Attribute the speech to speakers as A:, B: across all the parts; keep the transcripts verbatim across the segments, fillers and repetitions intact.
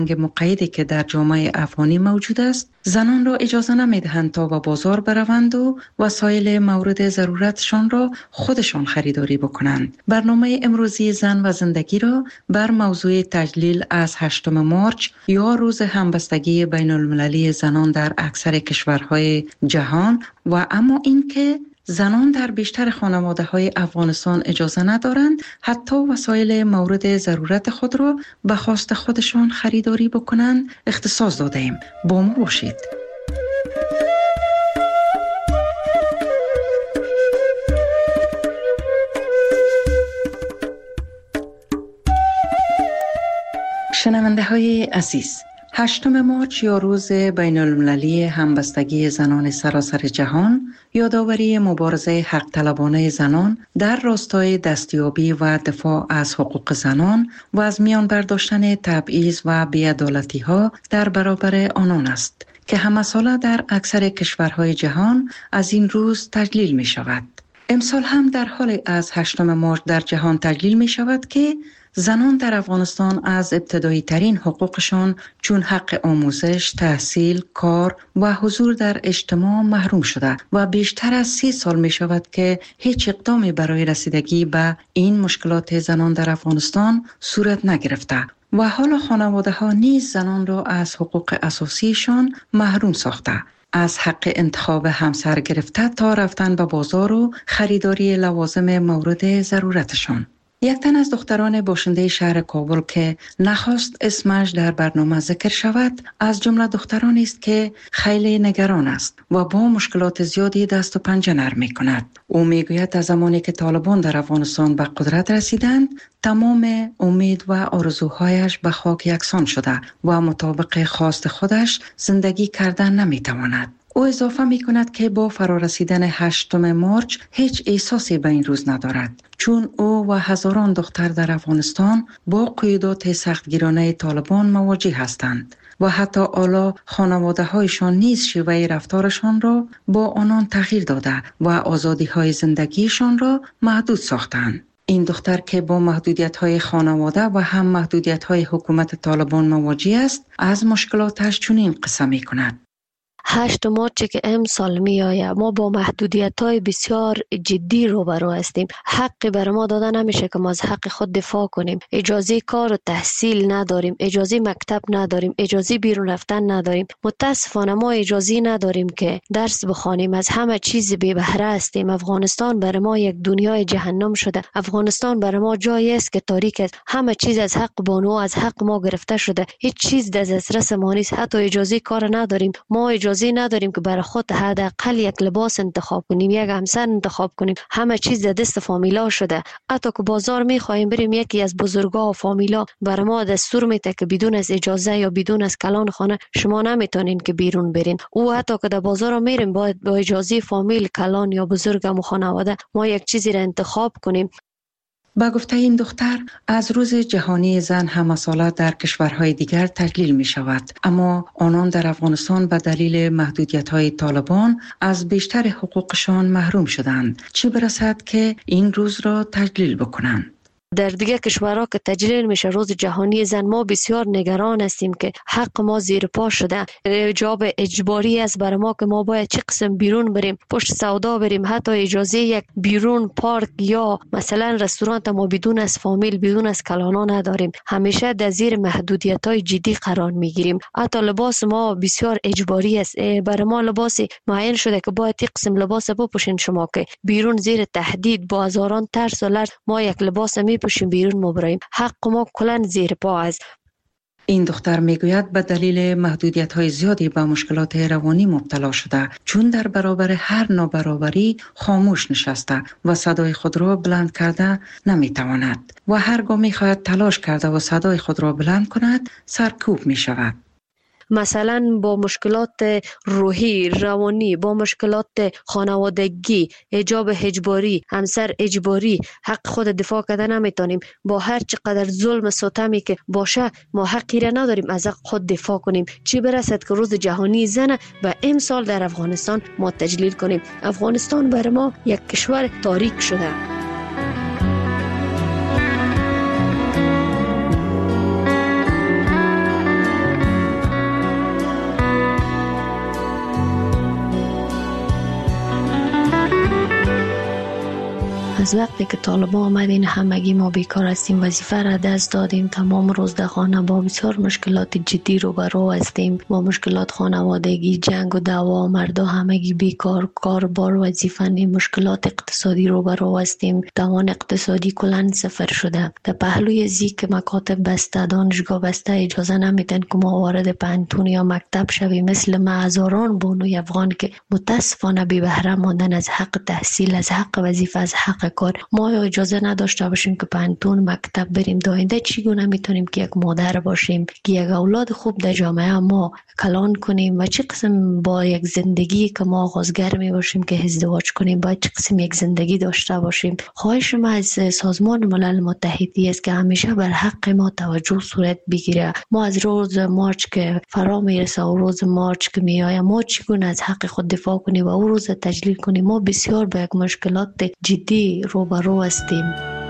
A: مقیدی که در جامعه افغانی موجود است، زنان را اجازه نمیدهند تا به بازار بروند و وسایل مورد ضرورتشان را خودشان خریداری بکنند. برنامه امروزی زن و زندگی را بر موضوع تجلیل از هشتم مارچ یا روز همبستگی بین المللی زنان در اکثر کشورهای جهان و اما اینکه زنان در بیشتر خانواده‌های افغانستان اجازه ندارند حتی وسایل مورد ضرورت خود را به خواست خودشان خریداری بکنند اختصاص دادیم. با ما باشید. شنونده های عزیز، هشتم مارچ یا روز بین المللی همبستگی زنان سراسر جهان یادآوری مبارزه حق طلبانه زنان در راستای دستیابی و دفاع از حقوق زنان و از میان برداشتن تبعیض و بی‌عدالتی ها در برابر آنان است که همه ساله در اکثر کشورهای جهان از این روز تجلیل می شود. امسال هم در حال از هشتم مارچ در جهان تجلیل می شود که زنان در افغانستان از ابتدایی ترین حقوقشان چون حق آموزش، تحصیل، کار و حضور در اجتماع محروم شده و بیشتر از سی سال می شود که هیچ اقدامی برای رسیدگی به این مشکلات زنان در افغانستان صورت نگرفته و حالا خانواده ها نیز زنان را از حقوق اساسیشان محروم ساخته. از حق انتخاب همسر گرفته تا رفتن به بازار و خریداری لوازم مورد ضرورتشان. یک تن از دختران باشنده شهر کابل که نخواست اسمش در برنامه ذکر شود، از جمله دخترانی است که خیلی نگران است و با مشکلات زیادی دست و پنجه نرم می کند. او می گوید از زمانی که طالبان در افغانستان به قدرت رسیدند، تمام امید و آرزوهایش به خاک یکسان شده و مطابق خواست خودش زندگی کردن نمی تواند. او اضافه می کند که با فرارسیدن هشتم مارچ هیچ احساسی به این روز ندارد، چون او و هزاران دختر در افغانستان با قیودات سختگیرانه طالبان مواجه هستند و حتی حالا خانواده هایشان نیز شیوه رفتارشان را با آنان تغییر داده و آزادی های زندگیشان را محدود ساختند. این دختر که با محدودیت های خانواده و هم محدودیت های حکومت طالبان مواجه است، از مشکلاتش چنین قصه می کند.
B: هشت مارچ که امسال می آید، ما با محدودیت های بسیار جدی روبرو هستیم. حقی بر ما داده نمیشه که ما از حق خود دفاع کنیم. اجازه کار و تحصیل نداریم، اجازه مکتب نداریم، اجازه بیرون رفتن نداریم. متاسفانه ما اجازه نداریم که درس بخوانیم. از همه چیز بی بهره هستیم. افغانستان بر ما یک دنیای جهنم شده. افغانستان بر ما جایی است که تاریک است. همه چیز از حق بانو از حق ما گرفته شده. هیچ چیز در دسترس ما نیست. حتی اجازه کار نداریم. ما اجازه نداریم که برای خود حداقل یک لباس انتخاب کنیم، یک همسر انتخاب کنیم. همه چیز در دست فامیلا شده. حتی که بازار میخوایم بریم، یکی از بزرگا و فامیلا بر ما دستور میده که بدون از اجازه یا بدون از کلان خانه شما نمیتونین که بیرون برین. او حتی که در بازار میریم باید با اجازه فامیل، کلان یا بزرگم و خانواده ما یک چیزی را انتخاب کنیم.
A: با گفته این دختر، از روز جهانی زن همه ساله در کشورهای دیگر تجلیل می شود، اما آنان در افغانستان به دلیل محدودیت‌های طالبان از بیشتر حقوقشان محروم شدند، چه برسد که این روز را تجلیل بکنند.
B: در دیگه کشورها که تجلیل میشه روز جهانی زن، ما بسیار نگران هستیم که حق ما زیر پا شده. حجاب اجباری است برای ما که ما باید چه قسم بیرون بریم، پشت سودا بریم، حتی اجازه یک بیرون پارک یا مثلا رستوران ما بدون از فامیل، بدون از کلانا نداریم. همیشه در زیر محدودیت‌های جدی قرار میگیریم. حتی لباس ما بسیار اجباری است. برای ما لباس معین شده که باید یک قسم لباس بپوشین شما که بیرون زیر تهدید با هزاران ترس و لرز ما یک لباس می پوشیم بیرون مبراییم. حق ما کلن زیر پا است.
A: این دختر میگوید به دلیل محدودیت‌های زیادی به مشکلات روانی مبتلا شده، چون در برابر هر نابرابری خاموش نشسته و صدای خود را بلند کرده نمیتواند و هرگاه میخواهد تلاش کرده و صدای خود را بلند کند سرکوب میشود.
B: مثلا با مشکلات روحی، روانی، با مشکلات خانوادگی، حجاب اجباری، همسر اجباری، حق خود دفاع کردن نمیتونیم. با هر چقدر ظلم ستمی که باشه ما حقی را نداریم از حق خود دفاع کنیم. چی برسد که روز جهانی زن و امسال در افغانستان ما تجلیل کنیم. افغانستان بر ما یک کشور تاریک شده. از وقتی که طالبان آمدین همگی ما بیکار هستیم، وظیفه را دست دادیم، تمام روز در خانه با بسیار مشکلات جدی روبرو هستیم، با مشکلات خانوادگی، جنگ و دعوا، مردا همگی بیکار، کار بار وظیفه نیم، مشکلات اقتصادی روبرو هستیم، توان اقتصادی کلان صفر شده. در پهلوی زی که مکاتب بسته، دانشگاه بسته، اجازه نمیدن که ما وارد پانتون یا مکتب شویم. مثل ما هزاران بانوی افغان که متاسفانه بی بهره ماندن از حق تحصیل، از حق وظیفه، از حق کار. ما اجازه نداشته باشیم که پانتون مکتب بریم. داینده چگونه میتونیم که یک مادر باشیم که یک اولاد خوب در جامعه ما کلان کنیم و چه قسم با یک زندگی که ما آغازگر می باشیم که ازدواج کنیم، باید چه قسم یک زندگی داشته باشیم. خواهش ما از سازمان ملل متحدی است که همیشه بر حق ما توجه صورت بگیره. ما از روز مارچ که فرا میرسه و روز مارچ که میآید، ما چگونه از حق خود دفاع کنیم و او روز تجلیل کنیم. ما بسیار با یک مشکلات جدی روبرو هستیم.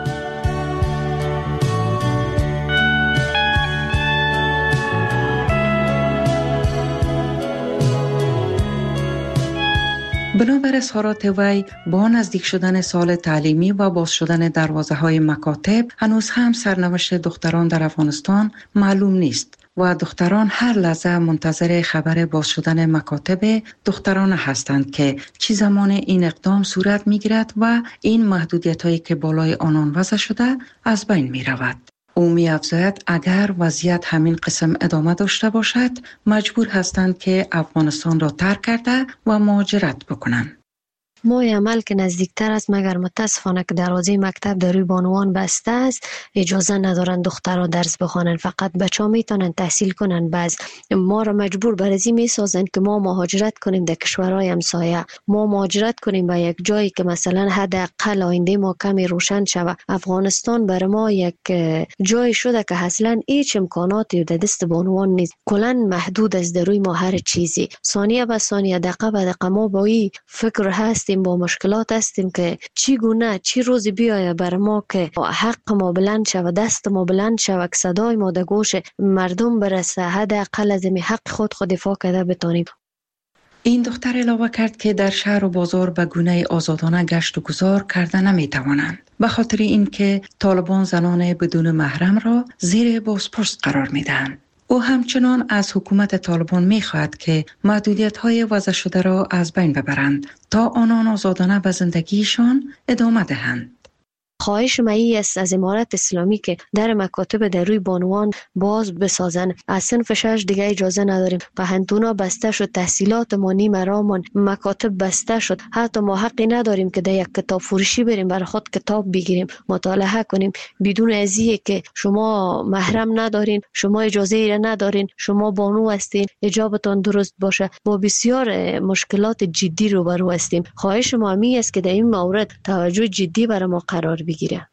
A: بنابر اظهارات وی، با نزدیک شدن سال تعلیمی و باز شدن دروازه های مکاتب، هنوز هم سرنوشت دختران در افغانستان معلوم نیست و دختران هر لحظه منتظر خبر باز شدن مکاتب دختران هستند که چه زمان این اقدام صورت می گیرد و این محدودیت هایی که بالای آنان وضع شده از بین می رود. او می افزاید اگر وضعیت همین قسم ادامه داشته باشد، مجبور هستند که افغانستان را ترک کرده و مهاجرت بکنند.
B: ما عمل که نزدیکتر است، مگر متاسفانه که دروازه مکتب در روی بانوان بسته است، اجازه ندارن دخترها درس بخوانن. فقط بچه‌ها میتونن تحصیل کنن. بعض ما را مجبور بر ازی میسازن که ما مهاجرت کنیم در کشورهای همسایه، ما مهاجرت کنیم به یک جایی که مثلا حداقل آینده ما کمی روشن شود. افغانستان برای ما یک جای شده که اصلا هیچ امکاناتی در دست بانوان نیست، کلا محدود است در روی ما هر چیزی. ثانیه به ثانیه، دقیقه به دقیقه ما با این فکر هست، با مشکلات هستیم که چی گونه چی روزی بیایه بر ما که حق ما بلند شود، دست ما بلند شود، صدای ما در گوش مردم برسه، حداقل از این حق خود خود دفاع کرده بتانیم.
A: این دختر علاوه کرد که در شهر و بازار به گونه آزادانه گشت و گذار کرده نمی توانند، به خاطر اینکه طالبان زنان بدون محرم را زیر بازپرس قرار می دهند. او همچنان از حکومت طالبان می خواهد که محدودیت‌های وضع شده را از بین ببرند تا آنان آزادانه به زندگیشان ادامه دهند.
B: خواهش مایی است از امارت اسلامی که در مکاتب در روی بانوان باز بسازن. از صنف شش دیگه اجازه نداریم. پهنتونا بسته شد، تحصیلات ما نیم رامان، مکاتب بسته شد. حتی ما حقی نداریم که در یک کتاب فروشی بریم برای خود کتاب بگیریم مطالعه کنیم بدون ازیه که شما محرم ندارین، شما اجازه ای ندارین، شما بانو هستین، حجابتان درست باشه. با بسیار مشکلات جدی روبرو هستیم. خواهش ما می است که در این مورد توجه جدی برای ما قرار بگیره.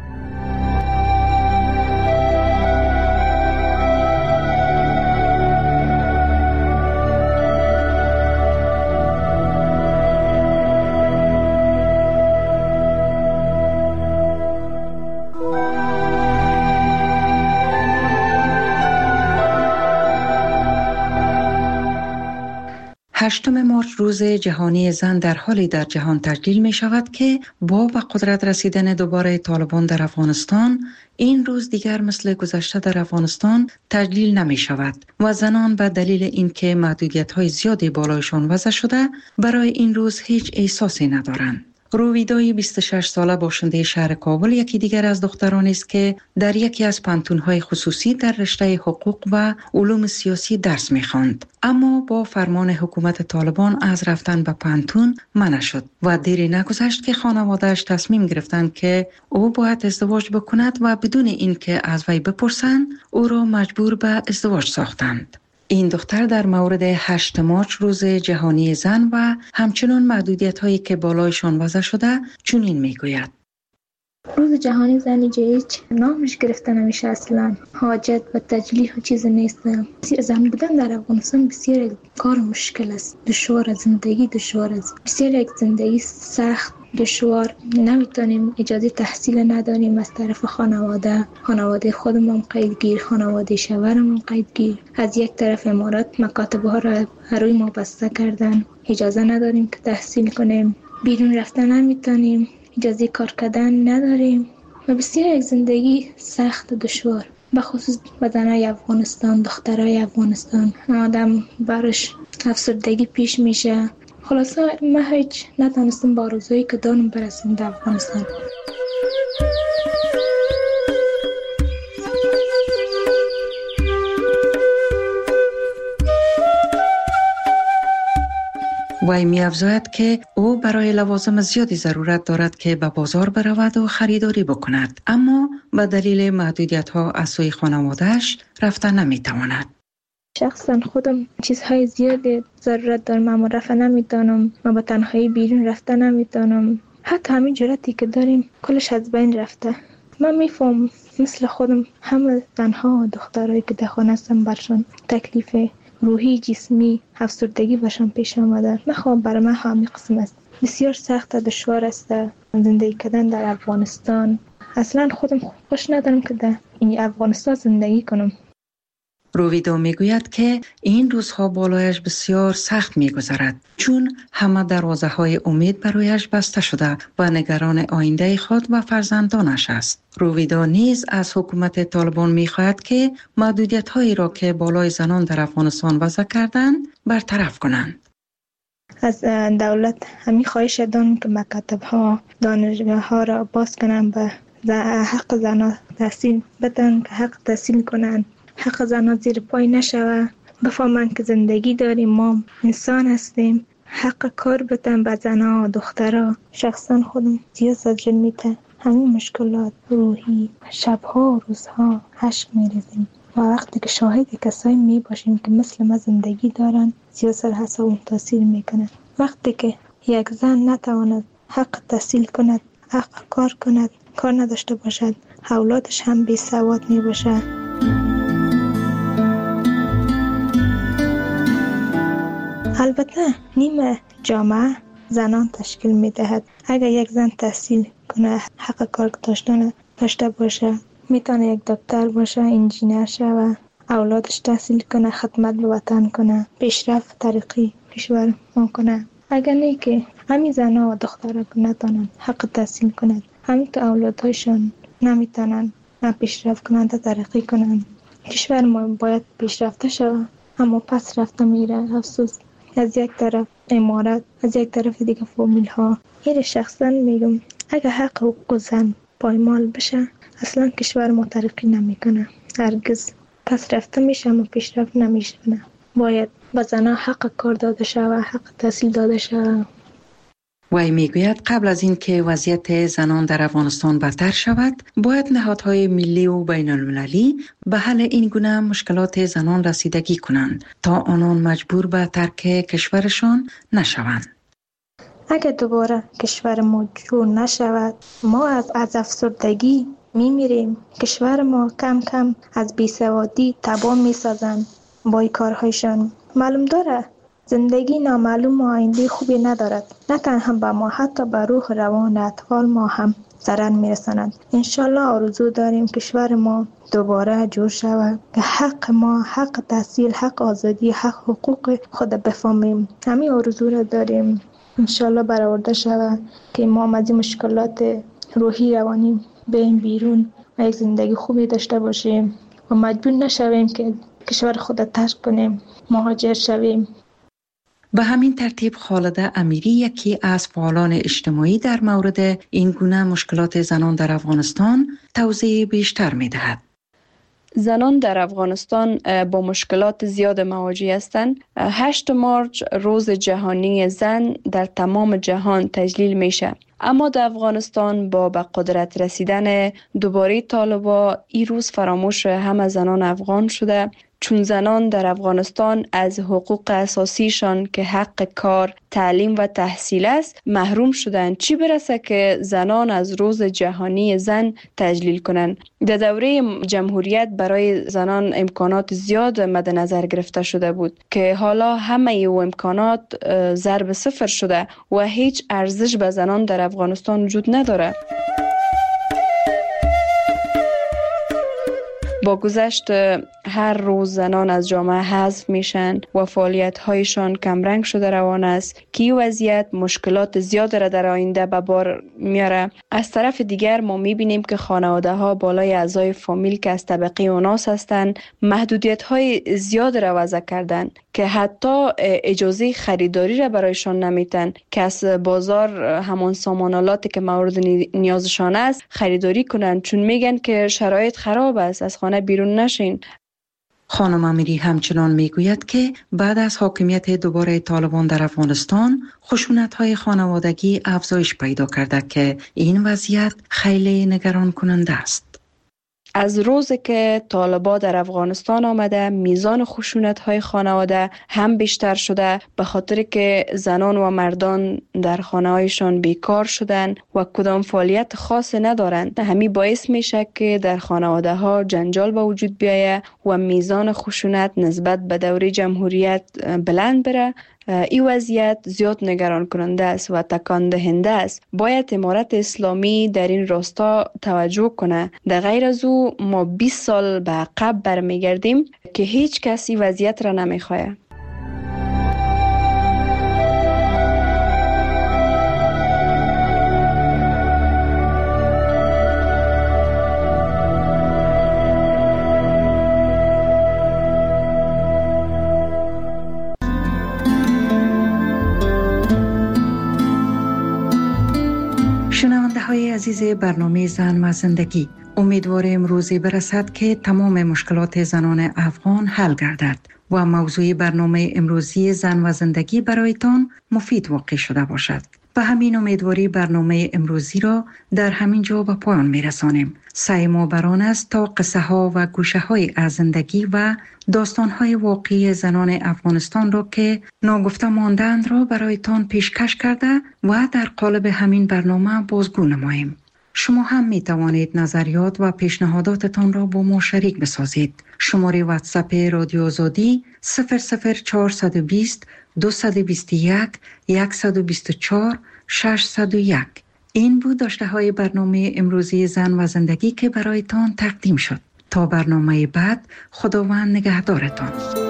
A: هشتم مارچ روز جهانی زن در حالی در جهان تجلیل می شود که با به قدرت رسیدن دوباره طالبان در افغانستان، این روز دیگر مثل گذشته در افغانستان تجلیل نمی شود و زنان به دلیل اینکه محدودیت های زیادی بالایشان وضع شده برای این روز هیچ احساسی ندارند. رویدای بیست و شش ساله باشنده شهر کابل یکی دیگر از دخترانی است که در یکی از پانتون‌های خصوصی در رشته حقوق و علوم سیاسی درس می‌خواند، اما با فرمان حکومت طالبان از رفتن به پانتون منع شد و دیری نگذشت که خانواده‌اش تصمیم گرفتند که او باید ازدواج بکند و بدون اینکه از وی بپرسند او را مجبور به ازدواج ساختند. این دختر در مورد هشت مارچ روز جهانی زن و همچنین محدودیت هایی که بالایشان وضع شده چنین میگوید:
C: روز جهانی زن هیچ نامش گرفته نمیشه، اصلا حاجت و تجلیل و چیز نیست. زن بودن در افغانستان بسیار کار مشکل است، دشوار، زندگی دشوار است، بسیار یک زندگی سخت دشوار. نمیتونیم اجازه تحصیل نداریم از طرف خانواده، خانواده خودمون قیدگیر، خانواده شوهرمون قیدگیر. از یک طرف امارات مکاتب ها را روی ما بسته کردن، اجازه نداریم که تحصیل کنیم، بیرون رفتن نمیتونیم، اجازه کار کردن نداریم و بسیار یک زندگی سخت و دشوار، بخصوص بدنهای افغانستان، دخترای افغانستان، آدم برش افسردگی پیش میشه. خلاصه ما هیچ نتونستم با آرزویی که دارم برسیم در افغانستان.
A: وی می افزاید که او برای لوازم زیادی ضرورت دارد که به بازار برود و خریداری بکند، اما به دلیل محدودیت ها از سوی خانواده‌اش رفتن نمی تواند.
C: شخصا خودم چیزهای زیادی ضرورت دارم اما رفتن نمیتونم، ما به تنهایی بیرون رفتن نمیتونم، حتی همین جرأتی که داریم کلش از بین رفته. من میفهم مثل خودم همه زنها و دخترایی که در خانه هستن برشان تکلیف روحی جسمی افسردگی برشان پیش آمده. نخواهم برای من همین قسم است، بسیار سخت و دشوار است زندگی کردن در افغانستان. اصلا خودم خوش ندارم که در این افغانستان زندگی کنم.
A: رویدا میگوید که این روزها بالایش بسیار سخت میگذرد، چون همه دروازه های امید برایش بسته شده و نگران آینده خود و فرزندانش است. رویدا نیز از حکومت طالبان میخواهد که محدودیت هایی را که بالای زنان در افغانستان وضع کردند برطرف کنند.
C: از دولت همین خواهش دارم که مکاتب ها، دانشگاه ها را باز کنند، به حق زنان تحصیل بدن، که حق تحصیل کنند، حق زنان زیر پای نشوه، بفهمن که زندگی داریم، ما انسان هستیم، حق کار بدن به زنان و دخترها. شخصا خودم زیاد زجر میته، همین مشکلات روحی، شبها و روزها اشک میریزیم و وقتی که شاهد کسایی می باشیم که مثل ما زندگی دارن زیاد سر حساب تاثیر میکنه. وقتی که یک زن نتواند حق تحصیل کند، حق کار کند، کار نداشته باشد، اولادش هم بی سواد می باشه. البته نیمه جامعه زنان تشکیل می دهد. اگر یک زن تحصیل کنه، حق کار داشتن داشته باشه، میتونه یک دکتر باشه، انجینر شه، اولادش تحصیل کنه، خدمت به وطن کنه، پیشرفت ترقی کشور ما کنه. اگر نه که همین زنها و دخترها نتونن حق تحصیل کنند، همین که اولادهایشان نمیتونن پیشرفت کنند، ترقی کنند، کشور ما باید پیشرفته شود اما پس رفته میره. افسوس، از یک طرف امارات، از یک طرف دیگه فامیل ها. این شخصا میگم اگر حق حقوق زن پایمال بشه، اصلا کشور ما ترقی نمیکنه، هرگز پس رفته میشه اما پیشرفت نمیشه. باید به زنها حق کار داده شود، حق تحصیل داده شود.
A: وی میگوید قبل از این که وضعیت زنان در افغانستان بدتر شود، باید نهادهای ملی و بین المللی به حل این گونه مشکلات زنان رسیدگی کنند تا آنان مجبور به ترک کشورشان نشوند.
C: اگر دوباره کشور ما جور نشود، ما از از افسردگی میمیریم. کشور ما کم کم از بیسوادی تباه میسازند با این کارهایشان. معلوم داره زندگی نامعلوم و آینده خوبی ندارد، نه تنها به ما، حتی به روح روان اطفال ما هم ضرر میرساند. انشالله آرزو داریم کشور ما دوباره جور شود که حق ما، حق تحصیل، حق آزادی، حق حقوق خود بفهمیم. همین آرزو را داریم، انشالله برآورده شود که ما از این مشکلات روحی روانی بریم بیرون و یک زندگی خوبی داشته باشیم و مجبور نشویم که کشور خود ترک کنیم، مهاجر شویم.
A: به همین ترتیب خالده امیری، یکی از فعالان اجتماعی، در مورد این گونه مشکلات زنان در افغانستان توضیح بیشتر می دهد.
D: زنان در افغانستان با مشکلات زیاد مواجه هستند. هشت مارچ روز جهانی زن در تمام جهان تجلیل میشه، اما در افغانستان با به قدرت رسیدن دوباره طالبان این روز فراموش همه زنان افغان شده، چون زنان در افغانستان از حقوق اساسیشان که حق کار، تعلیم و تحصیل است محروم شدند، چی برسه که زنان از روز جهانی زن تجلیل کنند. در دوره جمهوریت برای زنان امکانات زیاد مد نظر گرفته شده بود که حالا همه او امکانات ضرب صفر شده و هیچ ارزش به زنان در افغانستان وجود نداره. با گذشت هر روز زنان از جامعه حذف میشن و فعالیت هایشان کمرنگ شده روان است که این وضعیت مشکلات زیاد را در آینده به بار میاره. از طرف دیگر ما میبینیم که خانواده ها بالای اعضای فامیل که از طبقه اوناس هستند محدودیت های زیاد را وضع کردن که حتی اجازه خریداری را برایشان نمیتن که از بازار همان سامانالاتی که مورد نیازشان است خریداری کنند، چون میگن که شرایط خراب است، از خانه بیرون نشین.
A: خانم امیری همچنان میگوید که بعد از حاکمیت دوباره طالبان در افغانستان خشونت‌های خانوادگی افزایش پیدا کرده که این وضعیت خیلی نگران کننده است.
D: از روزی که طالبان در افغانستان آمده میزان خشونت‌های خانواده هم بیشتر شده، به خاطر که زنان و مردان در خانه‌هایشان بیکار شدن و کدام فعالیت خاص ندارند. همین باعث میشه که در خانواده ها جنجال به وجود بیاید و میزان خشونت نسبت به دوره جمهوریت بلند بره. این وضعیت زیاد نگران کننده است و تکان دهنده است. باید امارت اسلامی در این راستا توجه کنه. در غیر از او ما بیست سال به عقب برمیگردیم که هیچ کسی وضعیت را نمیخواه.
A: شنونده های عزیز برنامه زن و زندگی، امیدواریم روزی برسد که تمام مشکلات زنان افغان حل گردد و موضوع برنامه امروزی زن و زندگی برایتان مفید واقع شده باشد. به همین امیدواری برنامه امروزی را در همین جا به پایان می رسانیم. سعی ما بران است تا قصه ها و گوشه های از زندگی و داستان های واقعی زنان افغانستان را که ناگفته ماندند را برایتان پیشکش کرده و در قالب همین برنامه بازگو نماییم. شما هم می توانید نظریات و پیشنهاداتتان را با ما شریک بسازید. شماره واتساپ رادیو آزادی صفر صفر چهارصد و بیست دویست و بیست و یک صد و بیست و چهار ششصد و یک. این بود داشته های برنامه امروزی زن و زندگی که برایتان تقدیم شد. تا برنامه بعد، خداوند نگهدارتان.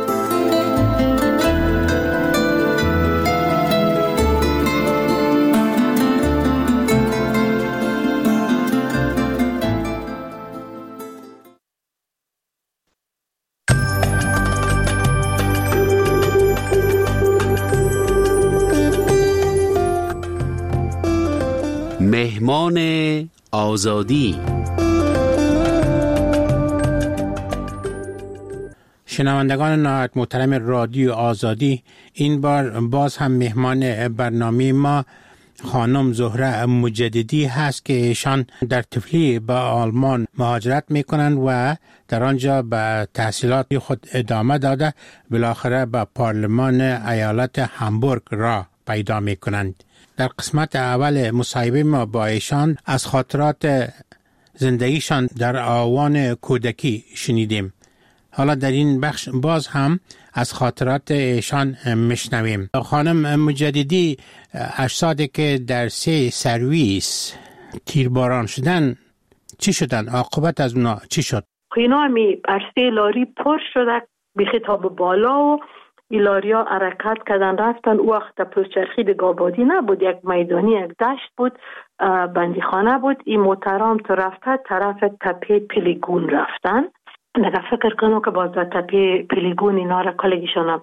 E: مهمان آزادی.
F: شنوندگان نهایت محترم رادیو آزادی، این بار باز هم مهمان برنامه ما خانم زهره مجددی هست که ایشان در طفلی به آلمان مهاجرت میکنند و در آنجا به تحصیلات خود ادامه داده بالاخره به پارلمان ایالت هامبورگ را پیدا میکنند. در قسمت اول مصاحبه ما با ایشان از خاطرات زندگیشان در آوان کودکی شنیدیم. حالا در این بخش باز هم از خاطرات ایشان میشنویم. خانم مجددی، اجسادی که در سه سرویس تیرباران شدن چی شدن؟ عاقبت از اونا چی شد؟
G: اینا می عرصه لاری پر شده به خطاب بالا و ایلاریا حرکت کردن رفتن. او وقت پلچرخی دیگه آبادی نبود، یک میدانی، یک دشت بود، بندیخانه بود. این موترام تو رفته طرف تپه پیلیگون رفتن. نگه فکر کنم که باز در تپه پیلیگون اینا را کلگیشان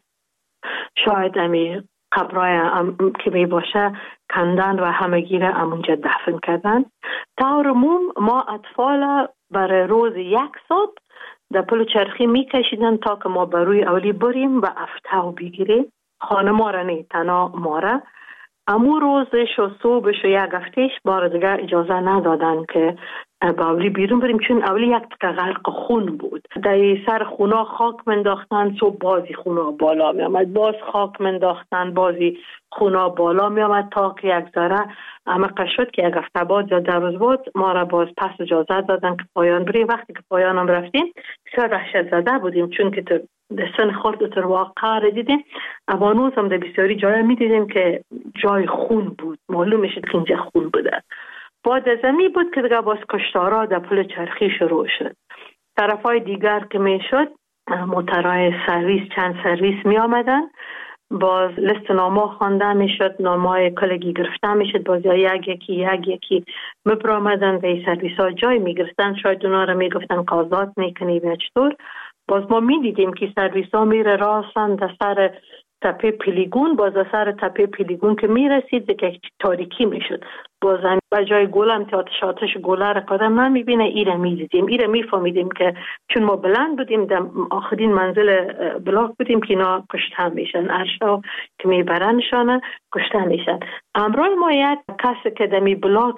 G: شاید امی قبرای که می باشه کندن و همگی را امونجا دفن کردن. تا عموم ما اطفال برای روز یک ساعت در پل چرخی می کشیدن تا که ما بروی اولی بریم و افتاو بگیریم. خانه ما را نه، تنها ما را. امو روزش و صبحش و یک هفتهش بار دیگه اجازه ندادن که با اولی بیرون بریم، چون اولی یک تکه غرق خون بود. در سر خونا خاک منداختن، صبح بازی خونا بالا می آمد، باز خاک منداختن، بازی خونا بالا می آمد تا که یک ذره عمق شد که یک هفته بعد یا در روز بعد ما را باز پس اجازه دادن که پایان بریم. وقتی که پایان هم رفتیم بسیار دهشت زده بودیم، چون که در سن خورد تر واقع را دیدیم. اوانوز هم در بسیاری جای می دیدیم که جای خون بود، معلوم شد که اینجا خون بوده. بعد از امی بود که دیگه باز کشتارا در پل چرخی شروع شد. طرفای دیگر که میشد موترهای سرویس، چند سرویس می آمدن، باز لیست نامه خوانده میشد، نامه کلگی گرفته میشد، باز یک یکی یک یکی میبرامدن و این سرویس ها جای میگرفتن. شاید اونا رو میگفتن که آزاد میکنی و چطور. باز ما میدیدیم که سرویس ها میره راسن در سر تپه پیلیگون، باز در سر تپه پیلیگون که میرسید دیگه تاریکی میشد، باز به جای گلم که آتش آتش گله را قدم نمیبینه. ایره میدیدیم، ایره میفهمیدیم که چون ما بلند بودیم در آخرین منزل بلاک بودیم که اینا کشته میشن، ارشا که میبرنشانه کشته میشن. امروز ما یک کسی که دمی بلاک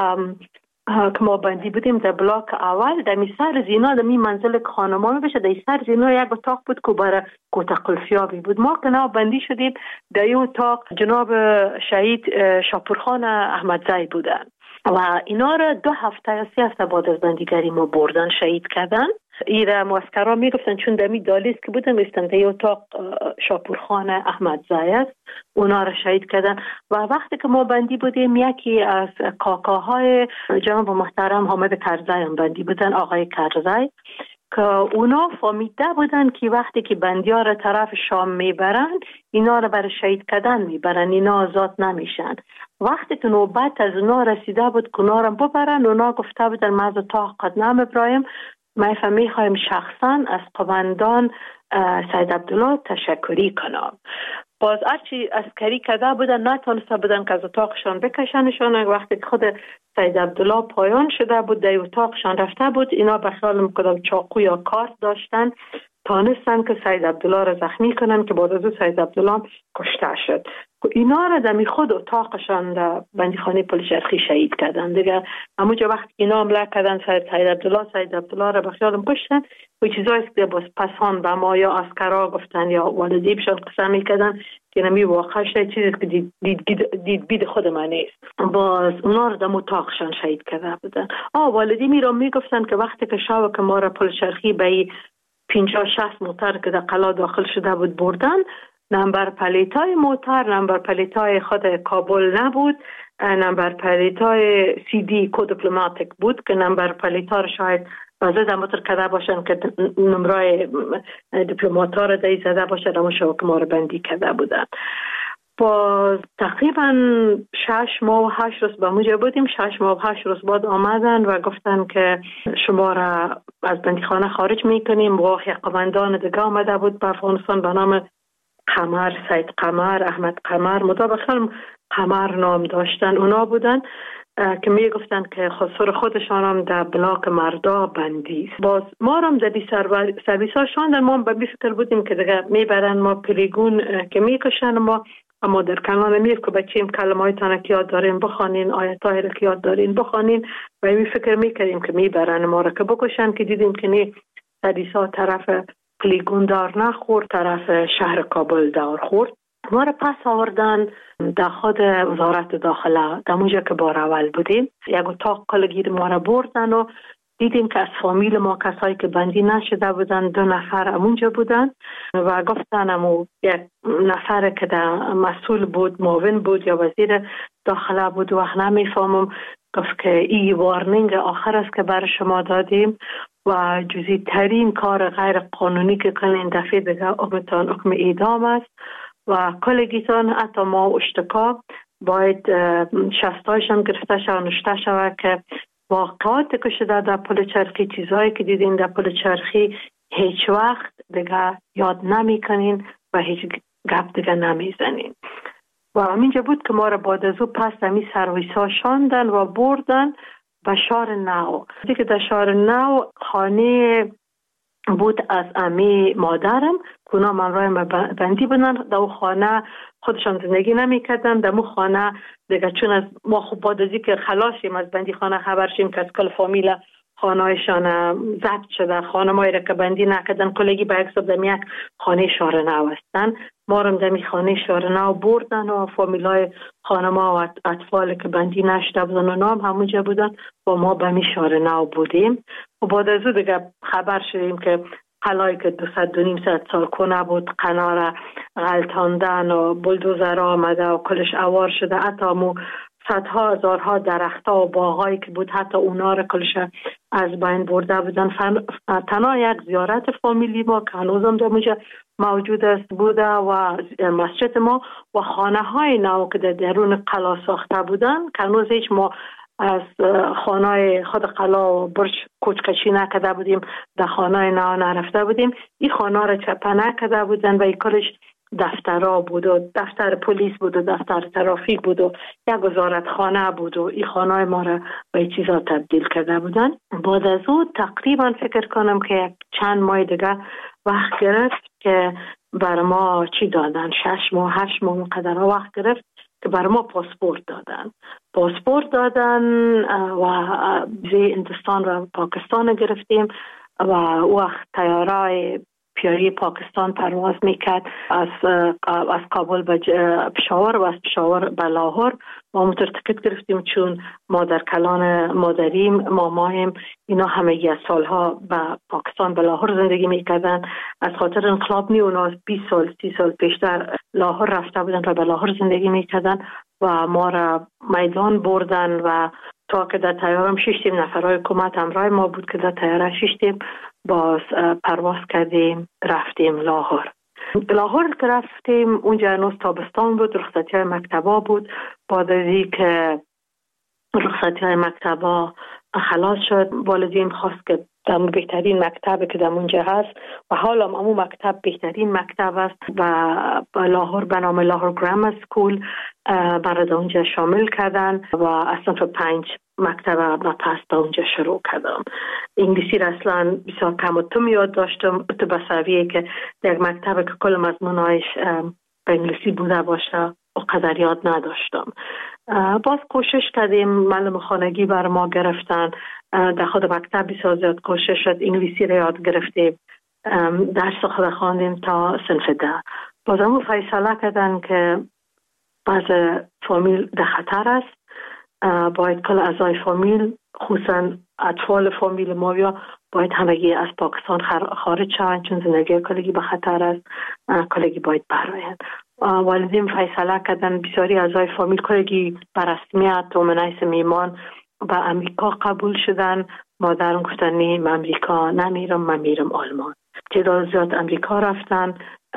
G: که ما بندی بودیم در بلاک اول، در می سر زینا در می منزل خانمان بشه، در سر زینا یک اتاق بود که برای کوته قلفیابی بود. ما که بندی شدیم در این اتاق جناب شهید شاپورخان احمدزی بودن و اینا را دو هفته یا سی هفته بعد از بندیگری ما بردن شهید کردن. ایره معسکرها میگفتن چون دمی دالیز که بودن میستن در اتاق شاپورخان احمدزی است، اونا را شهید کردن. و وقتی که ما بندی بودیم یکی از کاکاهای جناب محترم حامد کرزی هم بندی بودن، آقای کرزی، که اونا فهمیده بودن که وقتی که بندی ها را طرف شام میبرن اینا را برای شهید کردن میبرن، اینا آزاد نمیشن. وقتی که نوبت از اونا رسیده بود که اونا را ببرن، اونا گفته بودن ما از اتاق قد نمیبرایم، ما میخوایم شخصا از قماندان سید عبدالله تشکری کنم. باز هرچی عسکری کرده بودن نتونسته بودن که از اتاقشان بکشنشان. وقتی که خود سید عبدالله پایان شده بود در اتاقشان رفته بود، اینا به خیال میکردم چاقو یا کارت داشتن، تانستن که سید عبدالله را زخمی کنن که بعد از او سید عبدالله کشته شد. اینا را دمی خود اتاقشان در بندیخانه پلچرخی شهید کردن دیگه. همونجا وقتی اینا حمله کردن سید سید عبدالله سید عبدالله را به خیالم کشتن. و چیزایی که باز پسان به ما یا عسکرا گفتن یا والدیبشان قسم میکردن که نمی واقعا شاید چیزی که دید, دید, دید, دید بید خود من نیست. باز اونا را در اتاقشان شهید کرده بودن. آه والدی می را میگفتن که وقتی که شب که ما را پلچرخی به پنجاه شصت موتر که در قلا داخل شده بود بردن، نمبر پلیتای موتر نمبر پلیتای خود کابل نبود، نمبر پلیتای سی دی کو دیپلماتیک بود که نمبر پلیتا را شاید وزه دمتر کرده باشن که نمرای دیپلماتا را دایی زده باشن، اما شبکه ما را بندی کرده بودن. با تقریبا شش ماه و هشت روز به موجه بودیم. شش ماه و هشت روز بعد آمدن و گفتن که شما را از بندیخانه خارج میکنیم. و قماندان دیگه آمده بود به افغانستان به نام قمر، سید قمر، احمد قمر، مطابق قمر نام داشتن. اونا بودن که می گفتن که خسور خودشان هم در بلاک مردا بندی. باز ما هم در بی سرویس ها شاندن. ما به بی فکر بودیم که دیگه میبرن ما پلیگون که میکشن ما، اما در کنان میر که بچیم کلمه های تانه که یاد دارین بخوانین، آیت های که یاد دارین بخوانین. و می فکر میکردیم که میبرن ما را که بکشن، که دیدیم که نی سرویس ها طرف پلیگون دار نخورد، طرف شهر کابل دار خورد. ما را پس آوردن در خود وزارت داخله، در اونجا که بار اول بودیم. یک اتاق کلگیر ما را بردن و دیدیم که از فامیل ما کسایی که بندی نشده بودن دو نفر اونجا بودن و گفتن امو یک نفر که در مسئول بود، معاون بود یا وزیر داخله بود، وقت نمیفهمم، گفت که این وارنینگ آخر است که برای شما دادیم و جزئی ترین کار غیر قانونی که کنین دفعه دیگه حکمتان حکم اعدام است و کلگیتان حتی ما اشتکا باید شستایشان گرفته شود و نشته شود که واقعاتی که شده در پلچرخی، چیزهایی که دیدین در پلچرخی هیچ وقت دیگه یاد نمی کنین و هیچ گپ دیگه نمی زنین. و همینجا بود که ما را بعد از او پس همی سرویس ها شاندن و بردن به شهر نو. دیگه در شهر نو خانه بود از امی مادرم که اونا من بندی بودن. در او خانه خودشان زندگی نمی کردن. در او خانه دیگه چون از ما خوب بعد از که خلاصیم از بندی خانه خبر شیم که از کل فامیل خانه هایشان ضبط شده، خانه مایی را که بندی نکردن کلگی به یک صبح یک خانه شهر نو هستن. ما رو دمی خانه شهر نو بردن و فامیل های خانه ما و اطفال که بندی نشده بودن و نام همونجا بودن و ما به می شهر نو بودیم. و بعد از او دیگه خبر شدیم که قلایی که دو ست دو نیم ست سال کنه بود قنار غلطاندن و بلدوزر آمده و کلش اوار شده، حتی مو صدها هزارها درختها و باغایی که بود حتی اونا را کلش از بین برده بودن. تنها یک زیارت فامیلی ما که هنوزم در اونجا موجود است بوده و مسجد ما و خانه های نو که در درون قلا ساخته بودن که هنوز هیچ ما از خانه خود قلا و برج کوچکشی نکده بودیم، در خانه نو نرفته بودیم. این خانه را چپه نکده بودن و این کلش دفترها بود و دفتر پلیس بود و دفتر ترافیک بود و یک وزارت خانه بود و این خانه ما را به این چیزا تبدیل کرده بودن. بعد از او تقریبا فکر کنم که چند ماه دیگه وقت گرفت که بر ما چی دادن، شش ماه هشت ماه قدر وقت گرفت که بر ما پاسپورت دادن پاسپورت دادن و ویزای هندوستان و پاکستان گرفتیم و وقت طیاره پیاری پاکستان پرواز میکرد از از کابل به پشاور و از پشاور به لاهور. ما همونطور تکت گرفتیم چون مادر کلان مادریم مامایم اینا همه از سالها به پاکستان به لاهور زندگی میکردن. از خاطر انقلاب نی اونا بیست سال سی سال پیشتر لاهور رفته بودن و به لاهور زندگی میکردن و ما را میدان بردن و تا که در تیارم ششتیم نفرهای حکومت همراه ما بود که در تیاره ششتیم باز پرواز کردیم رفتیم لاهور. لاهور که رفتیم اونجا هنوز تابستان بود، رخصتی های مکتبا بود. بعد از این که رخصتی های مکتبا خلاص شد والدین خواست که در بهترین مکتب که در اونجا هست و حالا همون مکتب بهترین مکتب است و لاهور به نام لاهور گرامر سکول برای اونجا شامل کردن و اصلا تو پنج مکتب و پس در اونجا شروع کردم. انگلیسی را اصلا بسیار کم و توم یاد داشتم تو بسویه که در مکتب که کل مضمونایش به انگلیسی بوده باشه و قدر یاد نداشتم. باز کوشش کردیم، معلم خانگی بر ما گرفتن، در خود مکتب بسیار زیاد کوشش شد، انگلیسی را یاد گرفتیم، درس خود خواندیم تا صنف ده. باز همون فیصله کردن که باز فامیل در خطر است، باید کل اعضای فامیل خصوصا اطفال فامیل ما یا باید همگی از پاکستان خارج شوند چون زندگی کلگی به خطر است، کلگی باید برآیند. والدین فیصله کردن بسیاری اعضای فامیل کلگی بر رسمیت و منیس میمان به امریکا قبول شدن. مادرم گفتن نه من امریکا نمیرم، من میرم آلمان. تعداد زیاد امریکا رفتن،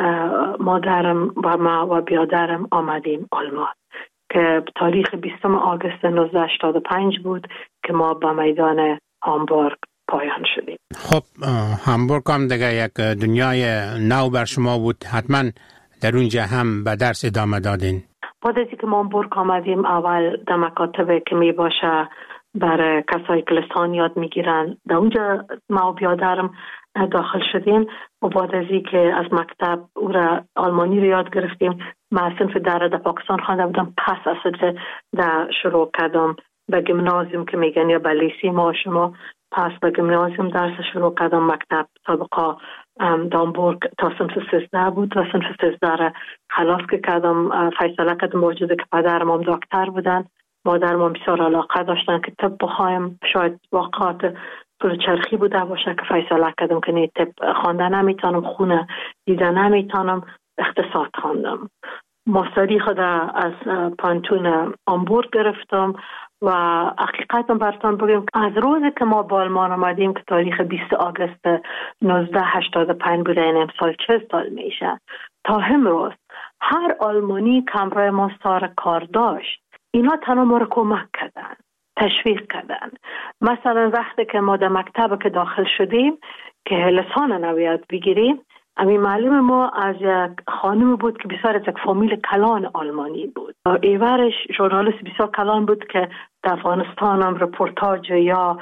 G: مادرم و ما و بیادرم آمدیم آلمان که تاریخ بیستم آگوست نوزده هشتاد و پنج بود که ما با میدان هامبورگ پایان شدیم.
F: خب هامبورگ هم دیگه یک دنیای نو بر شما بود، حتما در اونجا هم به درس ادامه دادین.
G: بعد از اینکه ما هامبورگ آمدیم اول در مکاتب که می باشه برای کسایی که لسان یاد میگیرن در اونجا ما و بیادرم داخل شدیم و بعد از اینکه از مکتب او را آلمانی رو یاد گرفتیم. من صنف در در پاکستان خوانده بودم، پس از صنف در شروع کردم به گیمنازیوم که میگن یا به لیسی ما شما، پس به گیمنازیوم درس شروع کردم. مکتب سابقا دامبورگ تا صنف سیزده بود و صنف سیزده را خلاص که کردم. فیصله کردم موجوده که پدرم هم دکتر بودن، مادرم هم بسیار علاقه داشتن که طب بخوایم، شاید واقعات پول چرخی بوده باشه که فیصله کردم که نه طب خوانده نمیتونم، خونه دیده نمیتونم، اقتصاد خواندم. ماستری خود از پانتون هامبورگ گرفتم و حقیقتا براتون بگم از روزی که ما با آلمان آمدیم که تاریخ بیست آگوست نوزده هشتاد و پنج بوده، این امسال چه سال میشه، تا امروز هر آلمانی که همراه ما سر کار داشت اینا تنها ما رو کمک کردن، تشویق کردن. مثلا وقتی که ما در مکتب که داخل شدیم که لسان نویاد بگیریم، امی معلم ما از یک خانم بود که بسیار از یک فامیل کلان آلمانی بود. ایورش ژورنالیست بسیار کلان بود که در افغانستان هم رپورتاج یا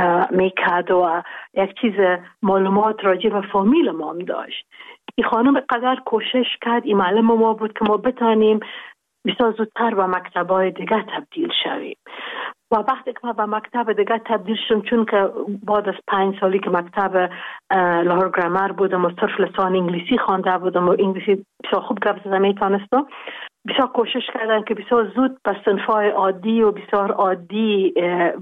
G: میکرد و یک چیز معلومات راجع به فامیل ما هم داشت. این خانم قدر کوشش کرد، این معلم ما بود که ما بتانیم بسیار زودتر به مکتب‌های دیگه تبدیل شویم. و وقتی که ما به مکتب دیگه تبدیل شدم، چون که بعد از پنج سالی که مکتب لاهور گرامر بودم و صرف لسان انگلیسی خوانده بودم و انگلیسی بسیار خوب گپ زدن میتونستم، بسیار کوشش کردن که بسیار زود به صنف‌های عادی و بسیار عادی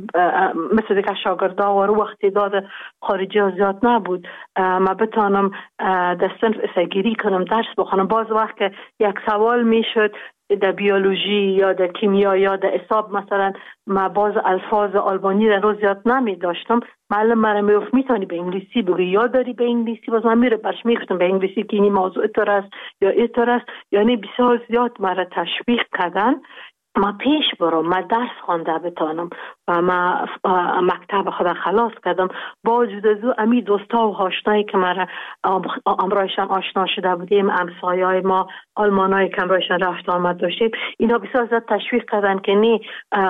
G: مثل دیگه شاگردا و رو وقتی داد خارجی ها زیاد نبود ما بتانم در صنف اسگیری کنم، درس بخونم. باز وقت که یک سوال میشد در بیولوژی یا در کیمیا یا در حساب مثلا ما باز الفاظ آلمانی را روز یاد نمی داشتم، معلم مرا میگفت میتونی به انگلیسی بگی، یاد داری به انگلیسی؟ باز من میره برش میگفتم به انگلیسی که این موضوع اینطور است یا اینطور است. یعنی بسیار زیاد مرا تشویق کردن ما پیش برم، ما درس خوانده بتانم و ما مکتب خدا خلاص کردم. با وجود از او امی دوستا و آشنایی که مرا امرایشان آشنا شده بودیم، همسایه‌های ما آلمانایی که امرایشان رفت آمد داشتیم، اینا بسیار زیاد تشویق کردن که نی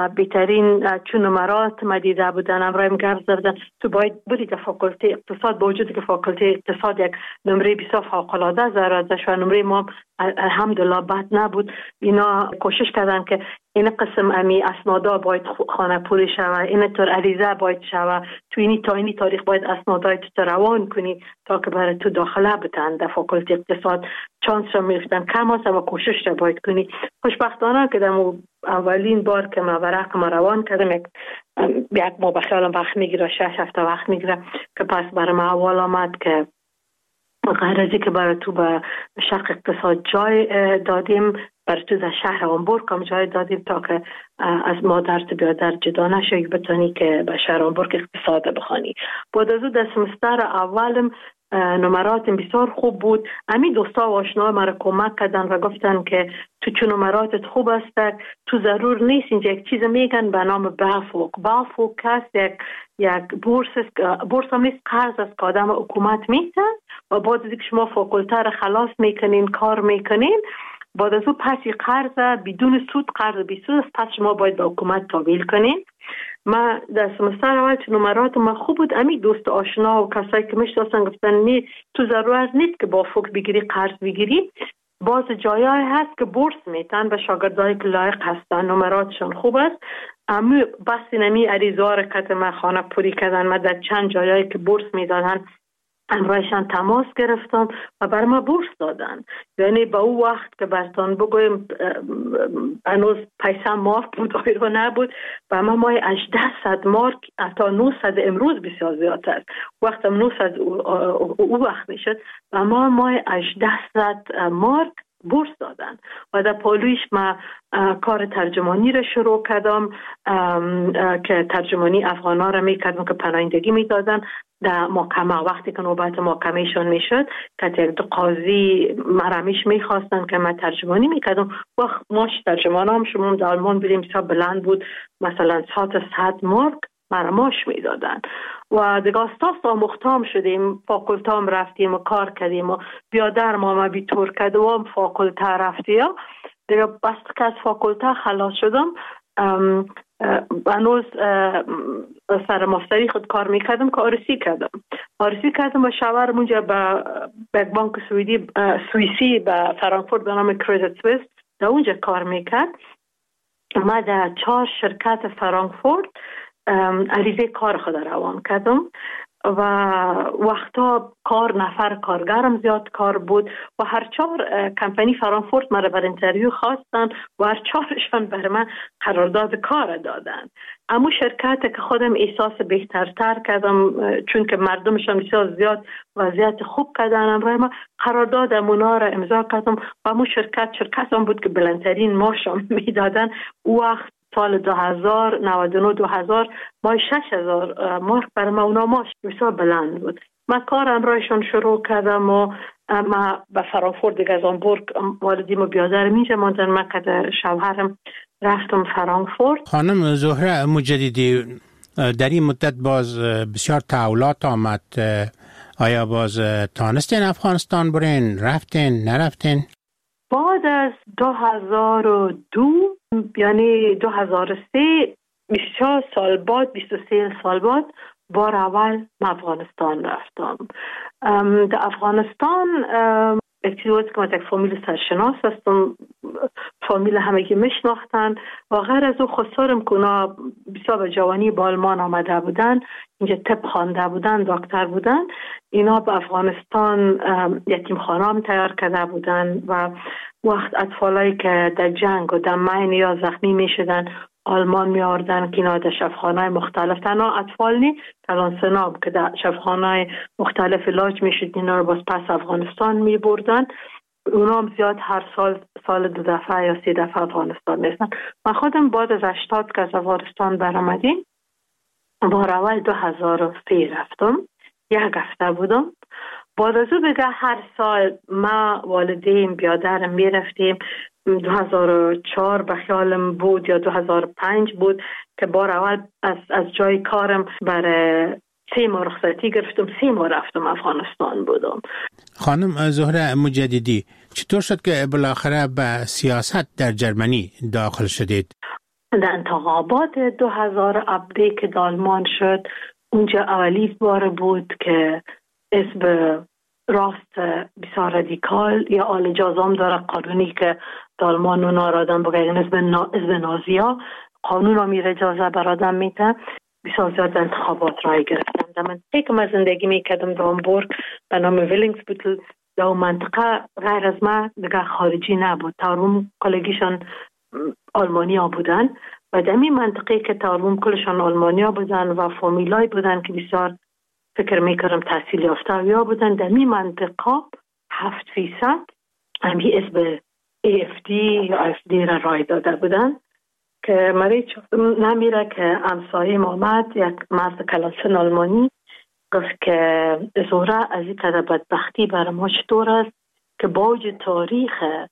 G: بهترین چون نمرات ما دیده بودن، امرایم گرد بودن تو باید بری در فاکولته اقتصاد، با وجود که فاکولته اقتصاد یک نمره بسیار فوق‌العاده زرازش و نمره ما الحمدلله بد نبود. اینا کوشش کردن که این قسم امی اسنادا باید خانه پوری شوه، این طور عریضه باید شوه، تو اینی تا اینی تاریخ باید اسنادای تو روان کنی تا که برای تو داخله بتن در فاکولته اقتصاد. چانس را میفتن کم هست و کوشش را باید کنی. خوشبختانه که در اولین بار که ما ورق ما روان کردم یک یک ما بخیالم وقت میگیره، شش هفته وقت میگیره که پس برای ما اول آمد که غیر ازی که برای تو به شرق اقتصاد جای دادیم، برای تو در شهر هامبورگ هم جای دادیم تا که از مادر تو بیادر جدا نشوی بتانی که به شهر هامبورگ اقتصاد بخوانی. بعد از او در سمستر اولم نمرات بسیار خوب بود. همین دوستا و آشنا مرا کمک کردن و گفتن که تو چون نمراتت خوب است تو ضرور نیست اینجا یک چیز میگن به نام بافوک. بافوک است یک یک بورس است، بورس هم نیست، قرض است که آدم حکومت میتن و بعد از اینکه شما فاکولته را خلاص میکنین کار میکنین، بعد از او پسی قرض بدون سود، قرض بی سود است، پس شما باید به حکومت تحویل کنین. ما در سمستر اول چون نمرات ما خوب بود، امی دوست آشنا و کسایی که میشناسن گفتن نی تو ضرورت نیست که با فوق بگیری قرض بگیری، باز جایای هست که بورس میتن به شاگردایی که لایق هستن، نمراتشون خوب است. اما بس نمی عریضه ها رکت ما خانه پوری کردن، ما در چند جایایی که بورس میدادن امرایشان تماس گرفتم و بر ما بورس دادن. یعنی با او وقت که برتان بگویم هنوز پیسه مارک بود آیرو نبود و ما مای هجده صد مارک تا نهصد امروز بسیار زیاد است. وقت هم نهصد او وقت میشد و ما مای هجده صد مارک بورس دادن و در پالویش ما کار ترجمانی را شروع کردم که ترجمانی افغانا را میکردم که پناهندگی میدادن در محکمه. وقتی که نوبت محکمهشون میشد که یک دو قاضی مرمیش میخواستن که من ترجمانی میکردم و ماش ترجمان هم شما در آلمان بریم بسیار بلند بود، مثلا ساعت صد مارک مرماش میدادن و دیگه استاس آموختام شدیم، فاکولتام رفتیم و کار کردیم و بیادر ما ما بی طور کده و هم فاکولته رفتیم دیگه. بس که از فاکولته خلاص شدم هنوز سر ماستری خود کار میکردم که آرسی کردم آرسی کردم و شاورم اونجا به یک بانک سوئدی سوئیسی به فرانکفورت به نام کریدیت سوئیس در اونجا کار میکرد. ما در چهار شرکت فرانکفورت عریضه کار خود روان کردم و وقتا کار نفر کارگرم زیاد کار بود و هر چهار کمپانی فرانکفورت مرا بر انترویو خواستن و هر چهارشان بر من قرارداد کار دادن. اما شرکت که خودم احساس بهترتر کردم چون که مردمشان بسیار زیاد وضعیت خوب کردن، امروز ما قرارداد امونا را امضا کردم و امو شرکت شرکت هم بود که بلندترین ماشم میدادن. وقت سال دو هزار و نود و نه دو هزار مای شش هزار مارک برای ما اونا ماش بسیار بلند بود. من کارم رایشون شروع کردم و ما به فرانکفورت دیگه از هامبورگ والدیم و بیادرم اینجا ماندن. من که شوهرم رفتم فرانکفورت.
F: خانم زهره مجددی در این مدت باز بسیار تحولات آمد، آیا باز تانستین افغانستان برین؟ رفتین؟ نرفتین؟
G: بعد از دو هزار و دو یعنی دو هزار و سه بیست و چهار سال بعد بیست و سه سال بعد بار اول من افغانستان رفتم. در افغانستان یک چیزی که من یک فامیل سرشناس هستم، فامیل همه که میشناختن و غیر از او خسارم که اونا بسیار به جوانی با آلمان آمده بودن، اینجا طب خوانده بودن، دکتر بودن. اینا به افغانستان یتیم خانه هم تیار کرده بودن و وقت اطفالایی که در جنگ و در مین یا زخمی می شدن آلمان می آوردن که اینا در شفاخانه‌های مختلف، تنها اطفال نی کلان سناب که در شفاخانه‌های مختلف علاج می شد، اینا رو باز پس افغانستان می بردن اونا هم زیاد هر سال سال دو دفعه یا سه دفعه افغانستان میستن. من خودم بعد از هشتاد که از افغانستان برآمدیم بار اول دو هزار و سه رفتم، یک هفته بودم. بعد از او بگه هر سال ما والدین بیادرم میرفتیم. دو هزار و چهار به خیالم بود یا دو هزار و پنج بود که بار اول از, از جای کارم برای سه ماه رخصتی گرفتم، سه ماه رفتم افغانستان بودم.
F: خانم زهره مجددی، چطور شد که بالاخره به سیاست در جرمنی داخل شدید؟
G: در انتخابات دو هزار و هفده که آلمان شد، اونجا اولی بار بود که اسم راست بسیار رادیکال یا آل جازام داره قانونی که آلمان اونا را آدم بگه اسم نازیا قانون را میره اجازه برادم میده. بسیار زیاد انتخابات رای گرفتم. در منطقه که من زندگی میکردم در هامبورگ به نام ویلینگسبوتل، در اون منطقه غیر از من دیگه خارجی نبود. تاروم کلگیشان آلمانیا بودن و در این منطقه که تاروم کلشان آلمانیا بودن و فامیلای بودن که بسیار فکر میکردم تحصیل یافته یا بودن، در این منطقه هفت فیصد همی اسم ای اف دی یا اف دی را رای داده بودن که مری نمیره که امسایی محمد یک مرد کلاسن آلمانی گفت که زوره از این قدر بدبختی برای ما چطور است که باوجود تاریخ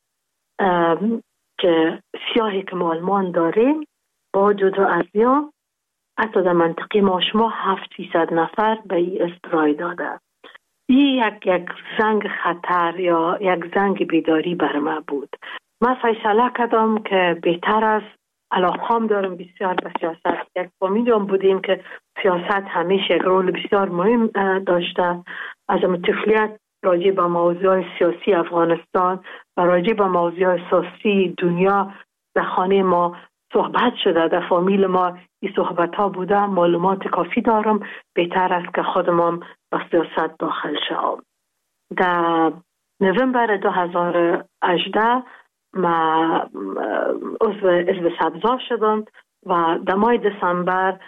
G: که سیاهی که ما آلمان داریم باوجود از یا حتی در منطقه ما شما هفت فیصد نفر به این استرای داده. این یک یک زنگ خطر یا یک زنگ بیداری بر ما بود. من فیصله کردم که بهتر است، علاقه‌ام دارم بسیار به سیاست. یک فامیلیم بودیم که سیاست همیشه یک رول بسیار مهم داشته. از طفولیت راجع به موضوع سیاسی افغانستان و راجع به موضوع سیاسی دنیا در خانه ما صحبت شده، در فامیل ما این صحبت ها بوده. معلومات کافی دارم، بهتر است که خودم به سیاست داخل شوم. در نوامبر دو هزار و هجده ما عضو حزب سبزا شدم و در ماه دسامبر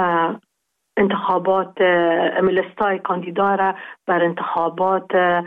G: انتخابات ملستای کاندیدا را بر انتخابات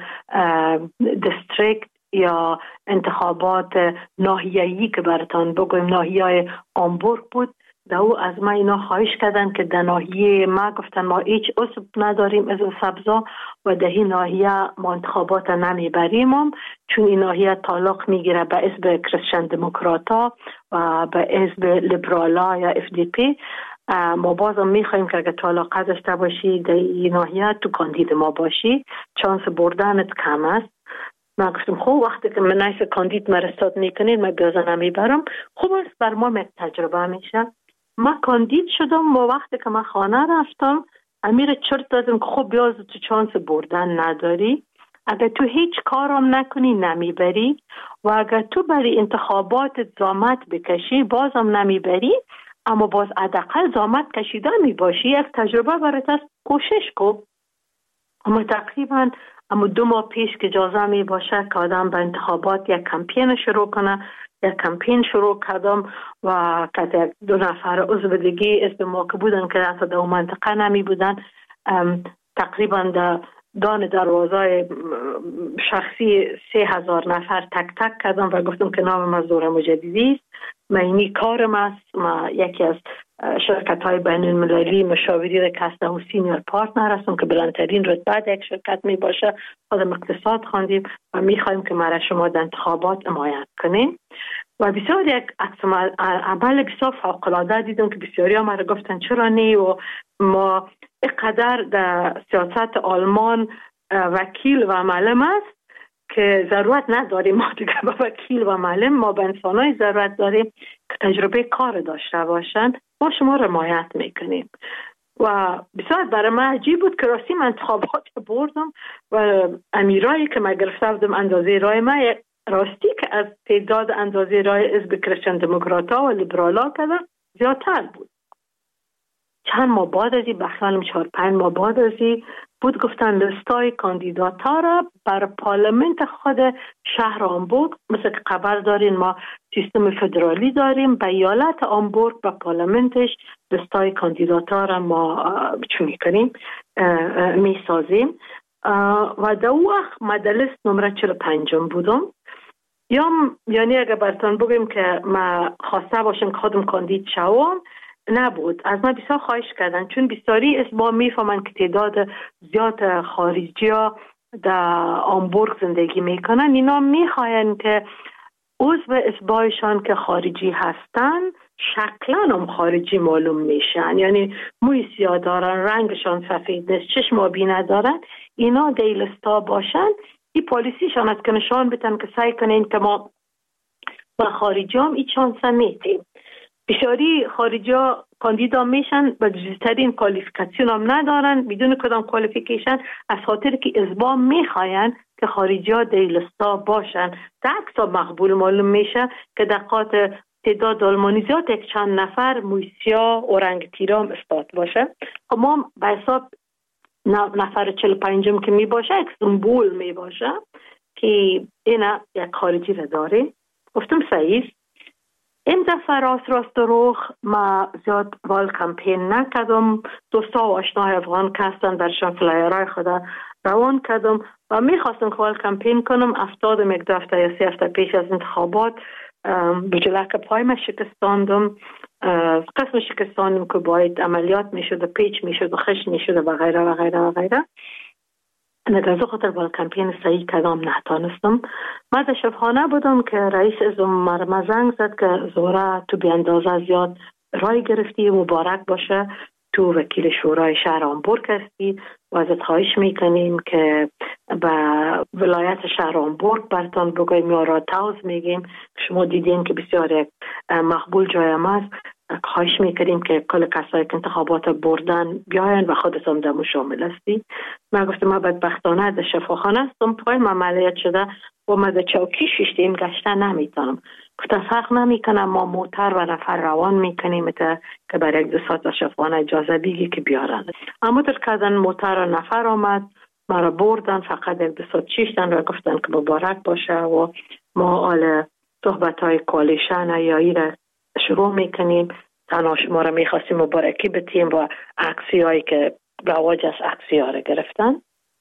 G: دیستریکت یا انتخابات ناحیه‌ای که براتان بگویم ناحیه هامبورگ بود، در او از ما اینا خواهش کردن که در ناحیه ما گفتن ما هیچ عضو نداریم از سبزا و در این ناحیه ما انتخابات نمیبریم، چون این ناحیه تعلق میگیره به حزب کریستین دموکراتا و به حزب لیبرالا یا اف دی پی. ما بازم میخوایم که اگه تو علاقه داشته باشی در این ناحیه تو کاندید ما باشی، چانس بردنت کم است. من گفتم خوب وقتی که من نیست کاندید مرستاد میکنید من بیازه نمیبرم، خوب است بر ما یک تجربه میشه. ما کاندید شدم و وقتی که من خانه رفتم امیر چرت دادم که خب بیاز تو چانس بردن نداری، اگر تو هیچ کارم نکنی نمیبری و اگر تو برای انتخابات زامت بکشی بازم نمیبری، اما باز حداقل زامت کشیده میباشی، یک تجربه برات است، کوشش کن. اما تقریبا اما دو ماه پیش که اجازه می باشه که آدم به انتخابات یک کمپین شروع کنه، یک کمپین شروع کردم و که دو نفر عضو دیگه اسم ما که بودن که حتی در اون منطقه نمی بودن، تقریبا در دان دروازه شخصی سه هزار نفر تک تک کردم و گفتم که نام من زهره مجددی است، من اینی کارم است، من یکی از شرکت های بین المللی مشاوری رکسته و سینیور پارتنر هستم که بلندترین رتبه یک شرکت می باشه. خودم اقتصاد خواندیم و می خواهیم که مرا شما در انتخابات حمایت کنیم و بسیار یک عمل بسیار فوق العاده دیدم که بسیاری ها مرا گفتن چرا نه و ما اینقدر در سیاست آلمان وکیل و معلم است که ضرورت نداریم ما دیگه با وکیل و معلم، ما به انسانای ضرورت داریم که تجربه کار داشته باشن. ما شما رو حمایت میکنیم و بسیار برای من عجیب بود که راستی من انتخابات بردم و امیرایی که من گرفته بودم اندازه رای من راستی که از تعداد اندازه رای حزب کریستین دموکراتا و لیبرالا کردن زیادتر بود. چند ماه بعد از این بخیالم چهار پنج ماه بعد از این بود گفتن لستای کاندیداتا را بر پارلمنت خود شهر هامبورگ، مثل که خبر دارین ما سیستم فدرالی داریم، به ایالت هامبورگ و پارلمنتش لستای کاندیداتا را ما چون میکنیم میسازیم و در وقت ما در لیست نمره چهل و پنجم بودم. یا یعنی اگر براتون بگیم که ما خواسته باشم که خودم کاندید شوم، نبود. از من بسیار خواهش کردن، چون بسیاری اسبا میفهمن که تعداد زیاد خارجی ها در آمبورگ زندگی میکنن، اینا میخواین که عضو اسبایشان که خارجی هستن شکلا هم خارجی معلوم میشن، یعنی موی سیاه دارن، رنگشان سفید نیست، چشم آبی ندارن، اینا دیلستا باشن. این پالیسیشان است که نشان بدن که سعی کنین که ما با خارجی هم این چانس میتیم. بسیاری خارجی ها کاندیدا میشن و جزترین کوالیفیکاسیون هم ندارن، بدون کدام کوالیفیکیشن، از خاطر که ازبا میخواین که خارجی ها دیلستا باشن. در عکس مقبول معلوم میشه که دقات تعداد آلمانی زیاد یک چند نفر مویسیا و رنگ تیرام استاد باشه. ما به حساب نفر چهل و پنجم که می باشه یک سمبول می باشه که اینا یک خارجی را داره. گفتم صحیح. این دفعه راست راست روخ ما زیاد وال کمپین نکردم. دوستا و آشناهای افغان که هستن درشان فلایرهای خدا روان کردم و میخواستم که وال کمپین کنم. افتادم یک دو هفته یا سه هفته پیش از انتخابات بجلک پای ما شکستاندم. قسم شکستاندم که باید عملیات میشد و پیچ میشد و خش میشد و غیره و غیره و غیره. نگرزو خاطر وال کمپین صحیح کدام نتانستم. من در شبخانه بودم که رئیس ازم مرمه زنگ زد که زوره تو بی اندازه زیاد رای گرفتی، مبارک باشه، تو وکیل شورای شهر آمبورگ هستی و ازت خواهش میکنیم که به ولایت شهر آمبورگ برتان بگویم یا را تاوز میگیم. شما دیدین که بسیار یک مقبول جای ما است. خواهش میکنیم که کل کسایی که انتخابات بردن بیاین و خودت هم دمو شامل هستی. من گفتم ما بدبختانه در شفاخانه هستم، پای من عملیات شده و ما در چوکی شیشتیم گشته نمیتونم. گفتم فرق نمیکنم، ما موتر و نفر روان میکنیم تا که برای یک دو ساعت شفاخانه اجازه بگی که بیارن. اما در کردن موتر و نفر آمد، ما را بردن، فقط یک دو ساعت شیشتن و گفتن که مبارک باشه و ما آل صحبت های کالیشن یا ای را شروع میکنیم. تنها شما را میخواستیم مبارکی بتیم و عکسی هایی که رواج از عکسی ها را گرفتن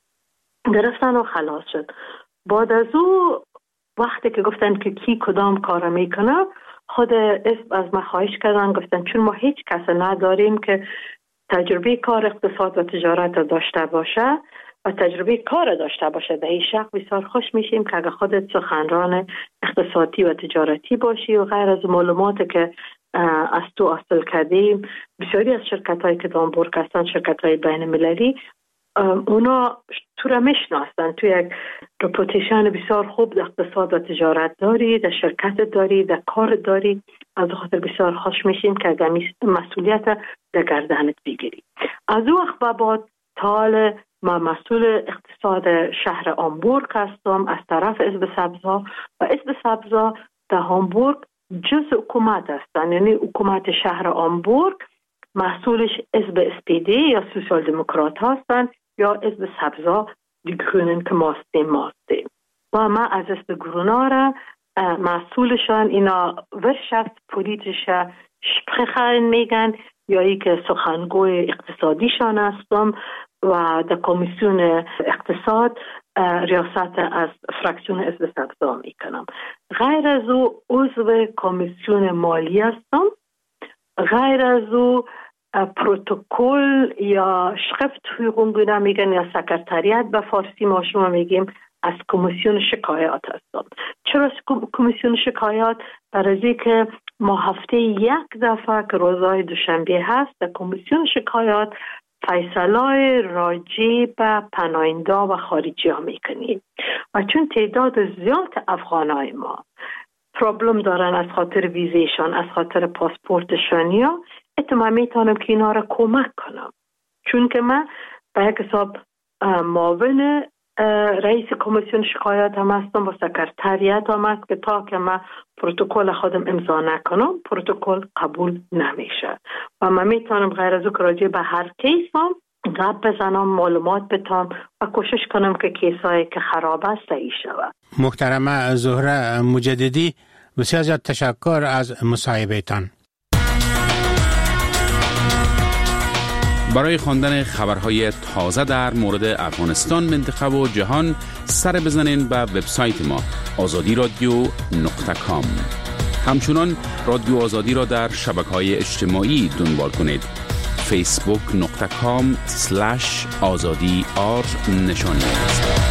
G: گرفتن و خلاص شد. بعد از او وقتی که گفتن که کی کدام کار میکنه، خود اسم از ما خواهش کردن، گفتن چون ما هیچ کس نداریم که تجربه کار اقتصاد و تجارت داشته باشه و تجربه کار داشته باشه، در این شق بسیار خوش میشیم که اگه خودت سخنران اقتصادی و تجارتی باشی و غیر از معلومات که از تو حاصل کردیم. بسیاری از شرکت هایی که آمبورگ هستن، شرکت های بین المللی، اونا تو را میشناسن، تو یک رپوتیشن بسیار خوب در اقتصاد و تجارت داری، در شرکت داری، در کار داری. از خاطر بسیار خوش میشیم که اگر مسئولیت در گردنت بگیری. از او وقت به بعد تال ما مسئول اقتصاد شهر آمبورگ هستم از طرف حزب سبزها و حزب سبزها در آمبورگ جز حکومت هستن، یعنی حکومت شهر آمبورگ مسئولش حزب اس پی دی یا سوسیال دموکرات هستن یا حزب سبزها دی گرونن که ماستیم ماستیم و ما از حزب گرونا را مسئولشان اینا ورشفت پولیتیشه شپخن میگن یا ای که سخنگوی اقتصادیشان هستم و در کمیسیون اقتصاد ریاست از فراکسیون حزب سبزها میکنم. غیر از او عضو کمیسیون مالی هستم. غیر از او پروتکل یا شخفت حقوق میگن یا سکرتریت به فارسی ما شما میگیم از کمیسیون شکایات هستم. چرا کمیسیون شکایات؟ برای که ما هفته یک دفعه که روزهای دوشنبه هست در کمیسیون شکایات فیصله راجع به پناهنده و خارجی ها میکنیم و چون تعداد زیاد افغانای ما پرابلم دارن از خاطر ویزیشان، از خاطر پاسپورتشان، یا اتما میتونم که اینا را کمک کنم، چون که من به یک حساب معاون رئیس کمیسیون شکایات هم هستم و سکرتریت هم هست که تا که من پروتکل خودم امضا نکنم پروتکل قبول نمیشه و من میتونم غیر از او که راجع به هر کیس هم گپ بزنم، معلومات بتام و کوشش کنم که کیسایی که خراب است صحیح شود.
F: محترمه زهره مجددی، بسیار زیاد تشکر از مصاحبهتان.
E: برای خواندن خبرهای تازه در مورد افغانستان، منطقه و جهان سر بزنین به وبسایت ما آزادی رادیو نقطه کام. همچنان رادیو آزادی را در شبکه‌های اجتماعی دنبال کنید. فیسبوک نقطه کام سلش آزادی آر نشانی است.